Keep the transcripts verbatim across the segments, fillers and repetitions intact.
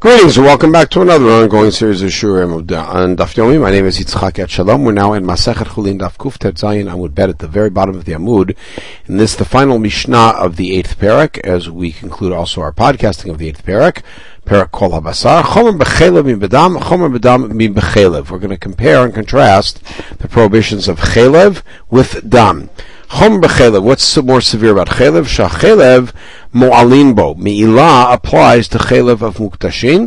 Greetings and welcome back to another ongoing series of Shurim on Daf Yomi. My name is Yitzchak Et Shalom. We're now in Masechet Chulin Daf Kuf Tet Zayin Amud Bet at the very bottom of the Amud. And this is the final Mishnah of the eighth parak, as we conclude also our podcasting of the eighth parak. Parak Kol HaBasar. Chomer B'chelev Mi B'dam, Chomer B'dam Mi B'chelev. We're going to compare and contrast the prohibitions of Chelev with Dam. Chomer B'chelev. What's more severe about Chelev? Shachelev Mo'alin Bo. Me'ilah applies to Chelev of Muktashin.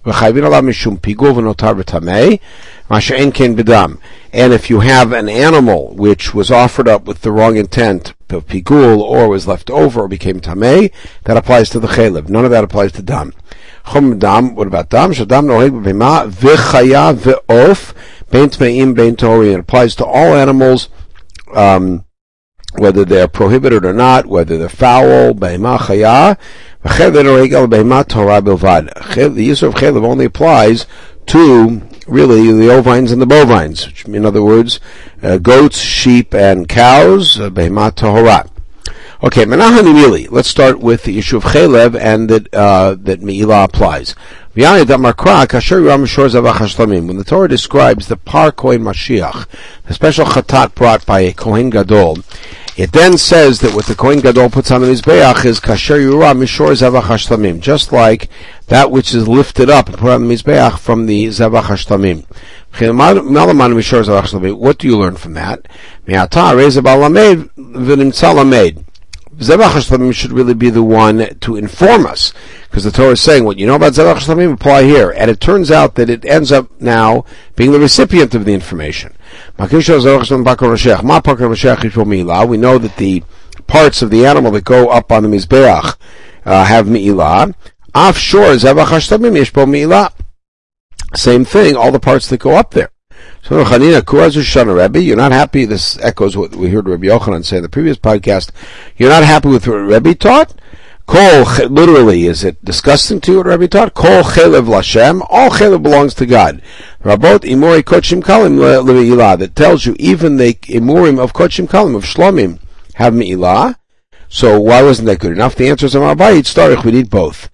And if you have an animal which was offered up with the wrong intent of pigul, or was left over, or became tamei, that applies to the chelev. None of that applies to dam. Chum dam. What about dam? Shadam noheg b'bema v'chaya v'of bein tmeim bein tori. It applies to all animals, um, whether they're prohibited or not, whether they're foul, b'ema chaya. The use of chelev only applies to really the ovines and the bovines, which, in other words, uh, goats, sheep, and cows. Behema tahora. Okay, menahani mili. Let's start with the issue of chelev and that uh, that me'ilah applies. When the Torah describes the par kohen Mashiach, the special chatat brought by a kohen gadol, it then says that what the Kohen Gadol puts on the Mizbeach is kasher yura mishor zavach hashlamim, just like that which is lifted up and put on the Mizbeach from the zavach hashlamim. What do you learn from that? Zavach hashlamim should really be the one to inform us, because the Torah is saying what you know about zavach hashlamim apply here, and it turns out that it ends up now being the recipient of the information. We know that the parts of the animal that go up on the Mizbeach uh, have Me'ilah. Same thing, all the parts that go up there. So, you're not happy, this echoes what we heard Rabbi Yochanan say in the previous podcast, you're not happy with what Rabbi taught? Kol, literally, is it disgusting to you what Rabbi taught? Kol chelev lashem, all chelev belongs to God. Rabot imori kochim kalim le'ilah, that tells you even the imurim of kochim kalim, of shlomim, have me'ilah. So why wasn't that good enough? The answer is Abayit starich, we need both.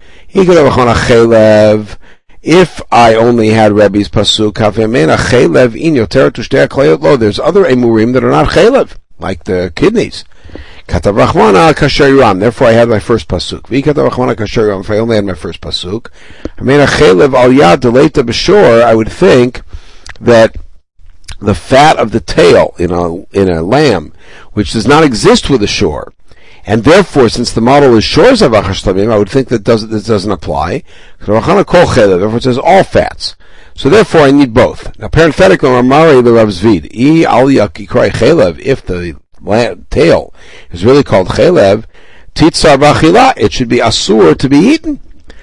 If I only had Rebbe's pasuk, chelev in yoter to shtei klayot lo, there's other imurim that are not chelev, like the kidneys. Katav Rachmana kasher yuram. Therefore, I had my first pasuk. Vi katav Rachmana kasher yuram. If I only had my first pasuk, I mean a chelev al yad deleta b'shor. I would think that the fat of the tail in a in a lamb, which does not exist with a shore, and therefore, since the model is shor zavach hashlamim, I would think that doesn't this doesn't apply. Rachmana kol chelev. Therefore, it says all fats. So therefore, I need both. Now, parenthetically, Amari the Rav Zvid I al yakikrai chelev. If the tail is really called chelev, titzar b'achila, it should be asur to be eaten.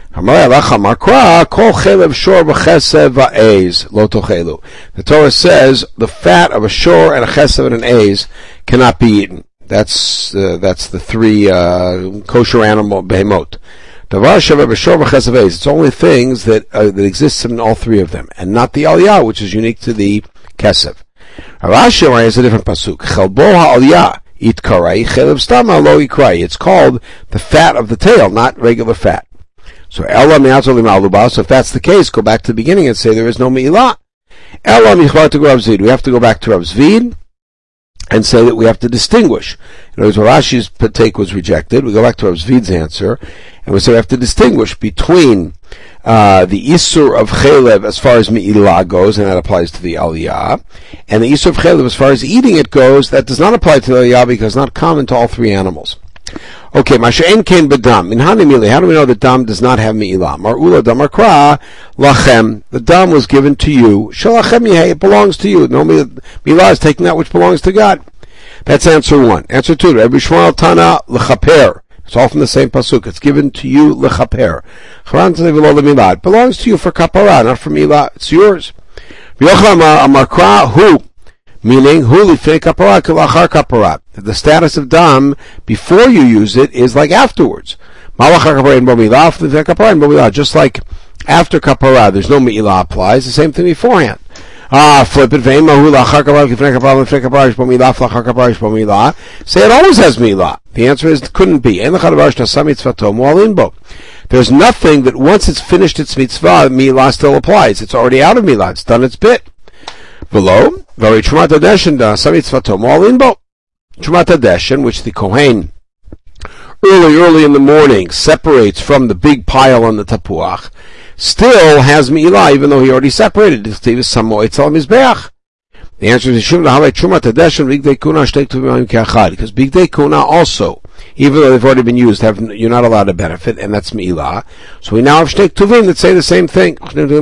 The Torah says the fat of a shor and a chesed and an aze cannot be eaten. That's uh, that's the three uh, kosher animal behemot. It's only things that uh, that exist in all three of them, and not the aliyah, which is unique to the kesef. Rashi is a different pasuk. Chelbo ha'aliyah itkarai chelev stama lo ikrai. It's called the fat of the tail, not regular fat. So ela me'atzol imaluba. So if that's the case, go back to the beginning and say there is no me'ilah. Ela michvar to Rav Zvid. We have to go back to Rav Zvid and say that we have to distinguish. In other words, Rashi's take was rejected. We go back to Rav Zvid's answer, and we say we have to distinguish between uh, the Isur of Chelev as far as Me'ilah goes, and that applies to the Aliyah, and the Isur of Chelev as far as eating it goes, that does not apply to the Aliyah because it's not common to all three animals. Okay, Masha'en Ken B'dam. In Hanimili, how do we know that Dam does not have Me'ilah? Mar'ula Damakra Lachem. The Dam was given to you. Shalachem Yehei, it belongs to you. No, Me'ilah is taking that which belongs to God. That's answer one. Answer two, Rabbi Shmuel Tana L'chaper. It's all from the same pasuk. It's given to you L'chaper. It belongs to you for kapara, not for Me'ilah. It's yours. Amakra Hu. Meaning, hu lifnei kapara k'lachar kapara. The status of dam before you use it is like afterwards. Malachar kapara in bo milah, lifnei kapara in bo milah. Just like after kapara, there's no milah applies. The same thing beforehand. Ah, flip it. Ve'im hu lachar kapara lifnei kapara lifnei kapara bo milah lachar kapara bo milah. Say it always has milah. The answer is it couldn't be. Ein lechad davar sh'nasa mitzvato mu'alin bo. There's nothing that once it's finished its mitzvah, milah still applies. It's already out of milah. It's done its bit. Below, very Trumat Hadeshen da samitzvatom all in bo. Trumat Hadeshen, which the Kohen early, early in the morning separates from the big pile on the tapuach, still has milah, even though he already separated. The answer is Trumat Hadeshen bigdei kuna shtei ktuvim keachad, because bigdei kuna also, even though they've already been used, have, you're not allowed to benefit, and that's milah. So we now have shtei ktuvim that say the same thing.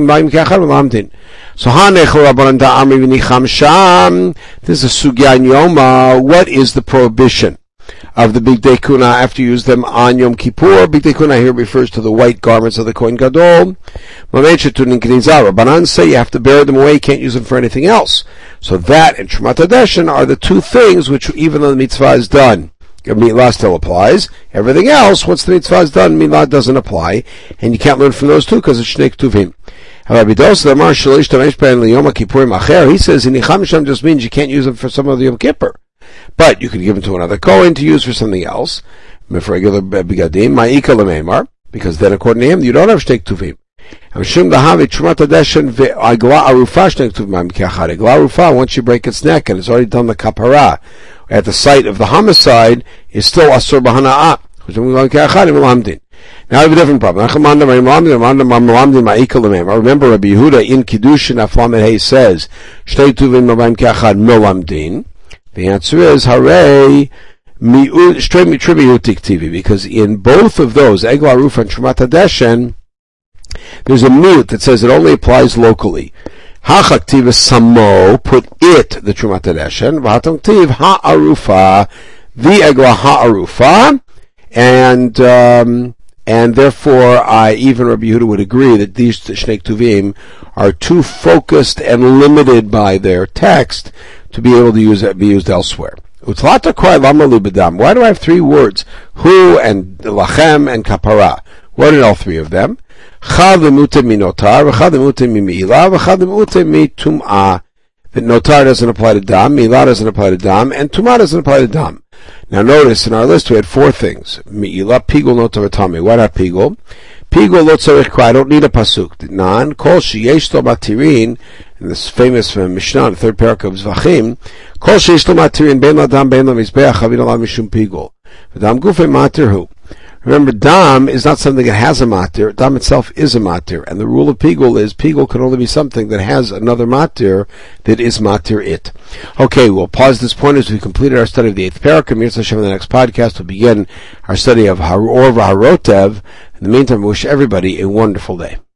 So this is a sugya in Yoma. What is the prohibition of the bigdei kuna after you use them on Yom Kippur? Bigdei kuna here refers to the white garments of the Kohen Gadol. Rabbanan say you have to bear them away, you can't use them for anything else. So that and Trumat Hadeshen are the two things which, even though the mitzvah is done, milah still applies. Everything else, once the mitzvah is done, milah doesn't apply, and you can't learn from those two because it's shnei ktuvim. He says inicham misham just means you can't use them for some other Yom Kippur, but you could give them to another Kohen to use for something else, for regular bigadim, ma'ika l'meimar, because then according to him you don't have shtei ktuvim. Once you break its neck and it's already done the kapara at the site of the homicide, is still asur b'hana'ah. Now I have a different problem. Remember Rabbi Yehuda in Kiddushin Aflamet Hay says, Shtei Tuvim Mabayim Keachad Melamdin. The answer is, Hooray, Straight Mitribiutik T V, because in both of those, Egla Aruf and Trumat Hadeshen, there's a mute that says it only applies locally. Hachaktiv Samo, put it, the Trumat Hadeshen, Vahatamtiv Ha'arufa, the Egla Ha'arufa, and, um, And therefore, I, even Rabbi Yehuda would agree that these Shnei Ktuvim are too focused and limited by their text to be able to use be used elsewhere. Why do I have three words? Hu and Lachem and Kapara. What are all three of them? Chad l'mutem minotar, v'chad l'mutem mi'ila, v'chad l'mutem mi'tum'ah. That notar doesn't apply to dam, mi'ila doesn't apply to dam, and tum'ah doesn't apply to dam. Now notice, in our list we had four things. Mi'ila, pigul, notar, v'tami. Why not pigul? Pigul, lo tzarich kra, I don't need a pasuk. Nan, kol sheyesh lo matirin, in this famous uh, Mishnah, the third parak of Zvachim, kol sheyesh lo matirin, ben ladam, ben lamizbeach, havin alav mishum pigul. V'dam gufe matir hu. Remember, dam is not something that has a matir. Dam itself is a matir. And the rule of pigul is pigul can only be something that has another matir that is matir it. Okay, we'll pause this point as we completed our study of the eighth parak. Mir Hashem, in the next podcast, we'll begin our study of Or V'Harotev. In the meantime, I wish everybody a wonderful day.